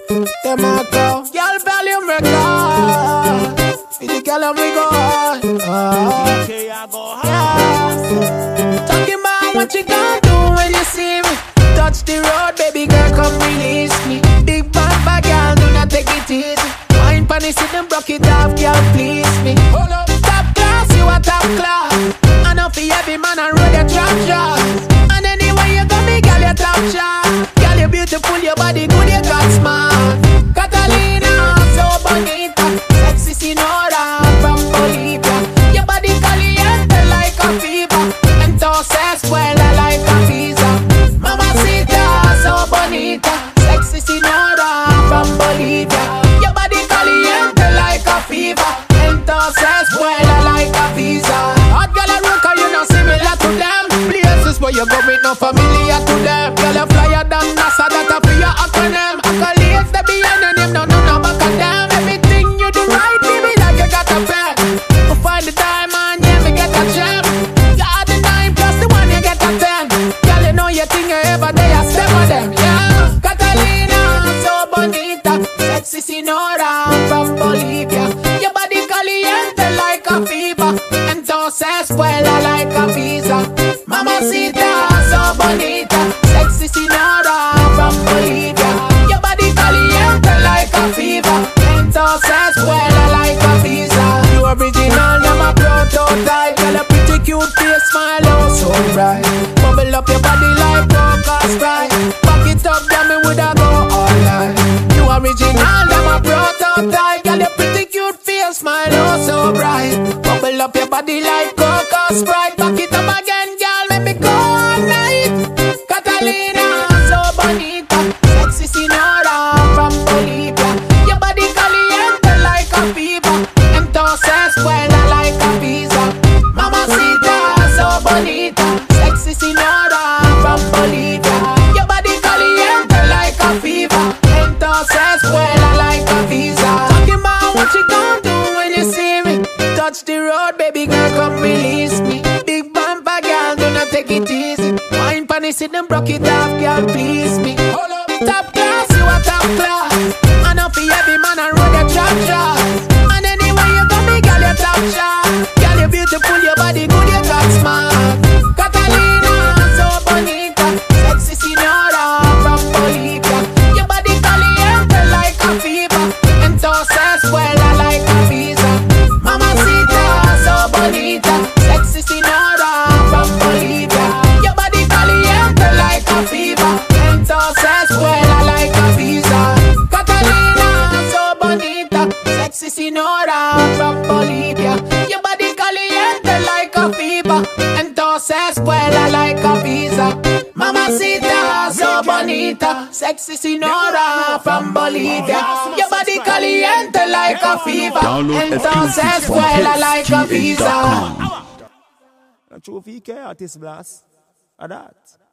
Them a go, girl volume record. For the girl and we go hard. DK, I go hard. Talking about what you gonna do when you see me. Touch the road, baby girl, come release me. Big bad girl, do not take it easy. Wine pony, sit them broke it off, girl, please me. Hold up, top class, you a top class. I know for every man and road your trap shots. And anyway you go, me girl, you top shot. Girl, you beautiful, your body good, you got smart. Catalina, so bonita, sexy Sinora from Bolivia. Your body caliente like a fever. Entonces vuela like a visa. Mamacita, so bonita, sexy Sinora from Bolivia. Your body caliente like a fever. Entonces vuela like a visa. Hot girl and rocker, you know similar to them. Places where you go with no familiar to them. Girl, you flyer than NASA, that a for your acronym. Accolades, they be your name, no back of them. Everything you do right, baby, like you got a pen. We find the diamond, yeah, we get a gem. You add the 9 plus the 1, you get a 10. Girl, you know you think you ever day, I step on them, yeah. Catalina, so bonita, sexy Sinora from Bolivia. Your body caliente like a fever. Entonces vuela like a visa. Mamacita, so bonita, sexy Sinora from Bolivia. Your body caliente like a fever. Entonces vuela like a visa. You original, I'm a prototype. Girl, a pretty cute face, smile, oh so bright. Bubble up your body like Coca Sprite. Back it up, girl, me woulda go all night. You original, I'm a prototype. Girl, a pretty cute face, smile, oh so bright. Bubble up your body like Coca Sprite. Back it up again, girl, let me go all night. Catalina, so bonita, sexy Sinora from Bolivia. Your body caliente like a fever. Entonces vuela like a visa. Mamacita, so bonita, sexy Sinora from Bolivia. Your body caliente like a fever. Entonces vuela like a visa. Talking about what you gonna do when you see me. Touch the road, baby girl, come release me. Big bumper girl, do not take it easy. Wine pony, sit them broke it off, girl, please me. Hold up, top class, you a top class. I know for every man and road your trap shots. And anyway you go, me girl, you top shot. Girl, you beautiful, your body good, you got smart. Catalina, so bonita, sexy Sinora from Bolivia. Your body caliente like a fever. Entonces vuela like a visa. Mamacita, so bonita, sexy Sinora from Bolivia. Your body caliente like a fever. Entonces vuela like a visa. Catalina, so bonita, sexy Sinora from Bolivia. Your body caliente like a fever. Entonces vuela like a visa. Mamacita, so bonita, sexy Sinora from Bolivia. Your body caliente like a fever. Entonces vuela like a visa. True VK artist blast. That.